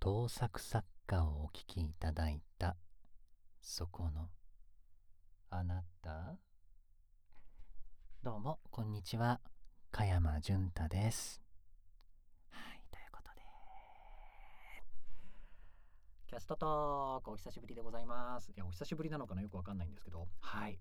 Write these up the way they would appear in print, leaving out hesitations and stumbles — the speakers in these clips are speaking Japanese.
盗作作家をお聞きいただいたそこのあなた、どうもこんにちは、加山純太です。はい、ということでキャストトークお久しぶりでございます。いや、お久しぶりなのかな、よくわかんないんですけど、はい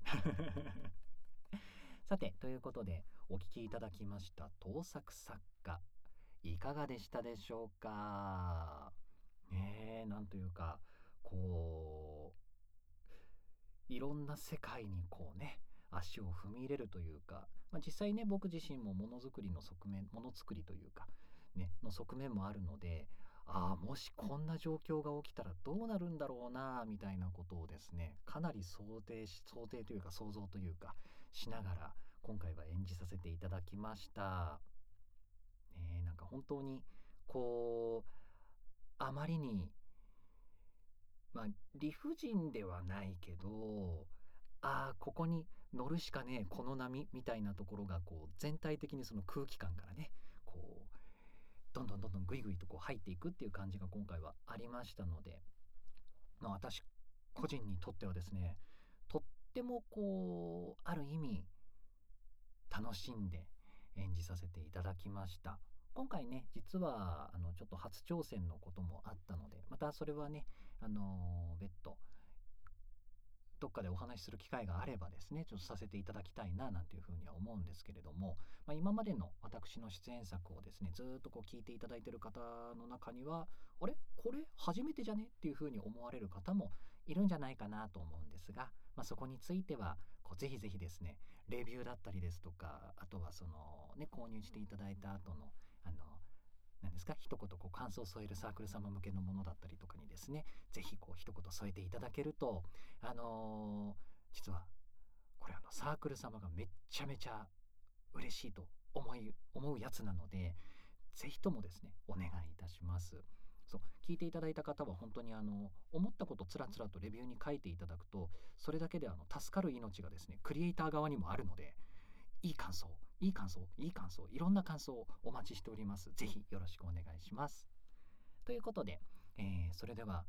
さて、ということでお聞きいただきました盗作作家、いかがでしたでしょうか。なんというか、こういろんな世界にこうね、足を踏み入れるというか、実際ね、僕自身もものづくりの側面、ものづくりというかねの側面もあるので、もしこんな状況が起きたらどうなるんだろうなみたいなことをですね、かなり想定というか想像というかしながら今回は演じさせていただきました。なんか本当にこうあまりに理不尽ではないけど、ここに乗るしかねえこの波みたいなところがこう全体的にその空気感からね、こうどんどんグイグイとこう入っていくっていう感じが今回はありましたので、私個人にとってはですね、とってもこうある意味楽しんで演じさせていただきました。今回ね、実はちょっと初挑戦のこともあったので、またそれはね、別途どっかでお話しする機会があればですね、ちょっとさせていただきたいななんていうふうには思うんですけれども、今までの私の出演作をですね、ずっとこう聞いていただいている方の中には、あれこれ初めてじゃねっていうふうに思われる方もいるんじゃないかなと思うんですが、そこについてはこうぜひぜひですね、レビューだったりですとか、あとはそのね、購入していただいた後の何ですか、一言こう感想を添えるサークル様向けのものだったりとかにですね、ぜひこう一言添えていただけると、実はこれサークル様がめっちゃめちゃ嬉しいと思うやつなので、ぜひともですねお願いいたします。そう聞いていただいた方は本当に思ったことつらつらとレビューに書いていただくと、それだけで助かる命がですねクリエイター側にもあるので、いい感想、いろんな感想をお待ちしております。ぜひよろしくお願いします。ということで、それでは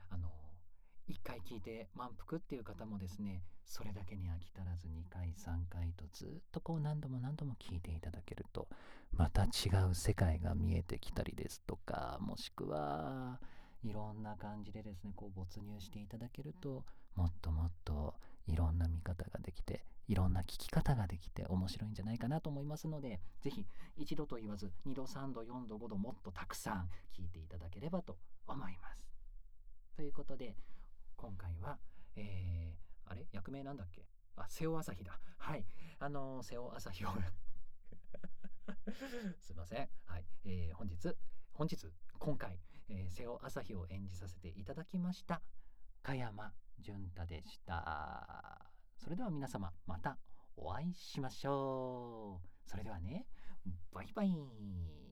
1回聞いて満腹っていう方もですね、それだけに飽き足らず2回3回とずっとこう何度も聞いていただけると、また違う世界が見えてきたりですとか、もしくはいろんな感じでですねこう没入していただけると、もっともっといろんな見方ができて、いろんな聞き方ができて面白いんじゃないかなと思いますので、ぜひ一度と言わず2度3度4度5度もっとたくさん聞いていただければと思います。ということで今回は、役名なんだっけ、瀬尾朝日だ。はい、瀬尾朝日をすいません。はい、今回、瀬尾朝日を演じさせていただきました加山純太でした。それでは皆様またお会いしましょう。それではね、バイバイ。